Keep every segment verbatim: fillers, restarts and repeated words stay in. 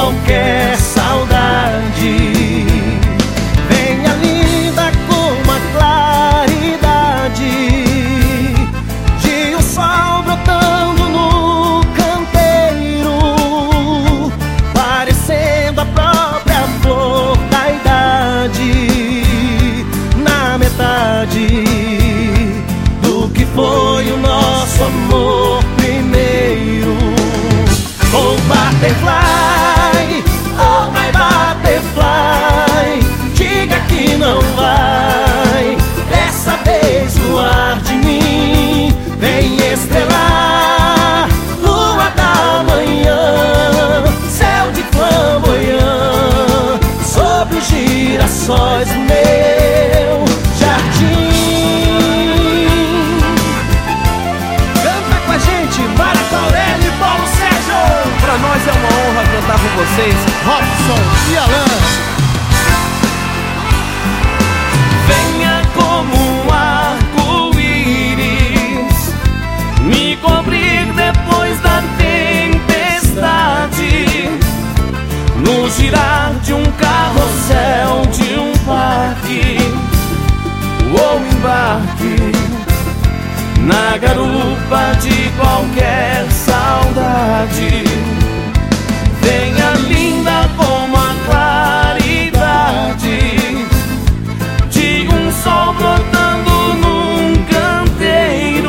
qualquer saudade. Venha linda como a claridade de um sol brotando no canteiro, parecendo a própria flor da idade, na metade do que foi o nosso amor primeiro. Oh butterfly, oh my butterfly, diga que não vai dessa vez voar de mim. Vem estrelar, lua da manhã, céu de flamboyant, sobre os girassóis do meu jardim. Canta com a gente, Marco Aurélio e Paulo Sérgio. Pra nós é uma honra cantar com vocês, Robson e Alan. Venha como um arco-íris, me cobrir depois da tempestade, no girar de um carrossel, de um parque, ou embarque na garupa de qualquer saudade. Venha linda como a claridade de um sol brotando num canteiro,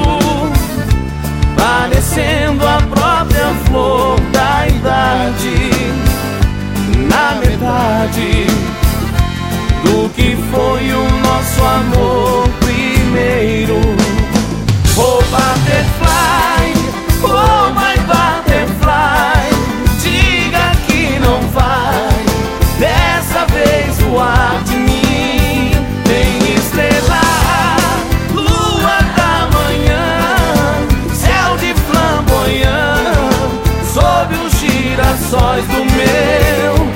parecendo a própria flor da idade, na metade do que foi o nosso amor primeiro. Oh butterfly, oh my butterfly, diga que não vai dessa vez voar de mim. Vem estrelar, lua da manhã, céu de flamboyant, sob os girassóis do meu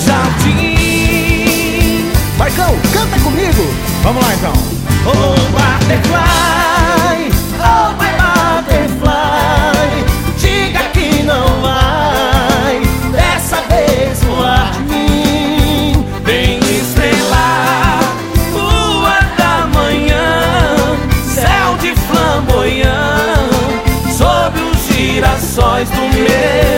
jardim. Marcão, canta comigo. Vamos lá então. Oh butterfly, oh my butterfly, diga que não vai dessa vez voar de mim. Vem estrelar, lua da manhã, céu de flamboyant, sob os girassóis do meu